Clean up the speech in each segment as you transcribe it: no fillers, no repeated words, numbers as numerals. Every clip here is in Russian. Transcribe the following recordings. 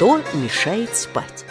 что мешает спать.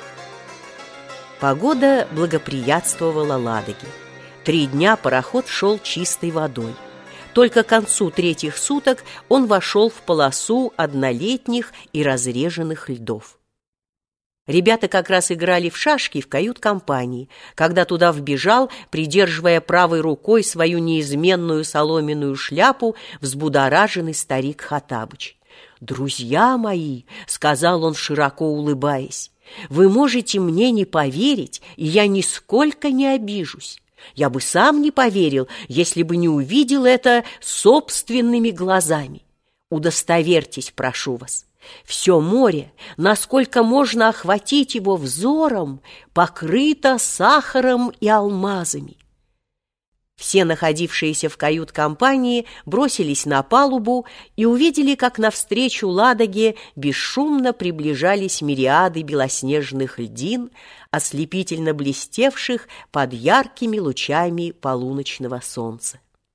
Погода благоприятствовала Ладоге. 3 дня пароход шел чистой водой. Только к концу 3-х суток он вошел в полосу однолетних и разреженных льдов. Ребята как раз играли в шашки в кают-компании, когда туда вбежал, придерживая правой рукой свою неизменную соломенную шляпу, взбудораженный старик Хоттабыч. «Друзья мои», — сказал он, широко улыбаясь, — «вы можете мне не поверить, и я нисколько не обижусь. Я бы сам не поверил, если бы не увидел это собственными глазами. Удостоверьтесь, прошу вас. Все море, насколько можно охватить его взором, покрыто сахаром и алмазами». Все находившиеся в кают-компании бросились на палубу и увидели, как навстречу Ладоге бесшумно приближались мириады белоснежных льдин, ослепительно блестевших под яркими лучами полуночного солнца.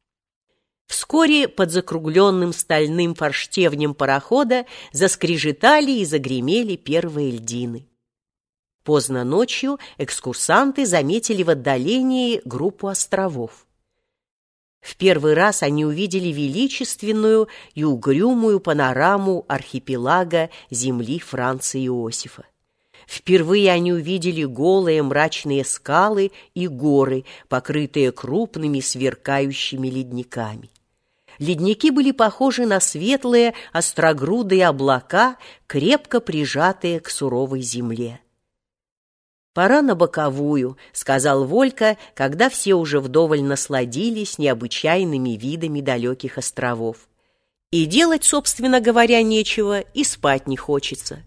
Вскоре под закругленным стальным форштевнем парохода заскрежетали и загремели первые льдины. Поздно ночью экскурсанты заметили в отдалении группу островов. В первый раз они увидели величественную и угрюмую панораму архипелага земли Франца Иосифа. Впервые они увидели голые мрачные скалы и горы, покрытые крупными сверкающими ледниками. Ледники были похожи на светлые острогрудые облака, крепко прижатые к суровой земле. «Пора на боковую», — сказал Волька, когда все уже вдоволь насладились необычайными видами далеких островов. «И делать, собственно говоря, нечего, и спать не хочется.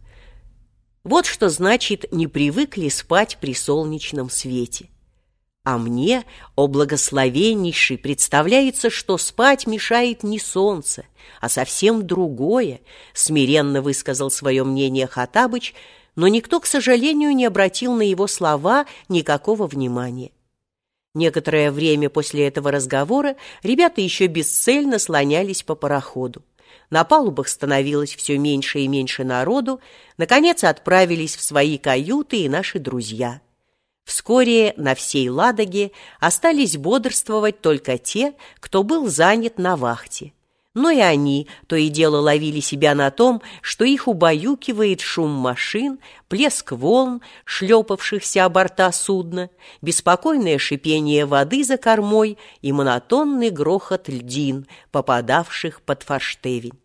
Вот что значит не привыкли спать при солнечном свете. А мне, о благословеннейший, представляется, что спать мешает не солнце, а совсем другое», — смиренно высказал свое мнение Хоттабыч, но никто, к сожалению, не обратил на его слова никакого внимания. Некоторое время после этого разговора ребята еще бесцельно слонялись по пароходу. На палубах становилось все меньше и меньше народу. Наконец отправились в свои каюты и наши друзья. Вскоре на всей Ладоге остались бодрствовать только те, кто был занят на вахте. Но и они то и дело ловили себя на том, что их убаюкивает шум машин, плеск волн, шлепавшихся о борта судна, беспокойное шипение воды за кормой и монотонный грохот льдин, попадавших под форштевень.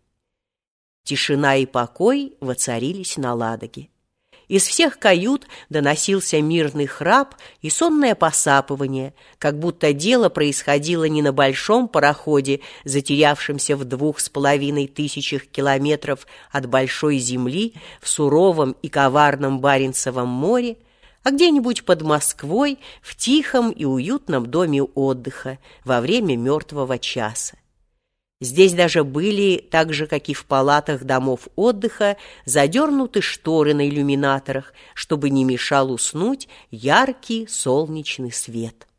Тишина и покой воцарились на Ладоге. Из всех кают доносился мирный храп и сонное посапывание, как будто дело происходило не на большом пароходе, затерявшемся в 2500 километров от большой земли в суровом и коварном Баренцевом море, а где-нибудь под Москвой в тихом и уютном доме отдыха во время мертвого часа. Здесь даже были, так же, как и в палатах домов отдыха, задернуты шторы на иллюминаторах, чтобы не мешал уснуть яркий солнечный свет.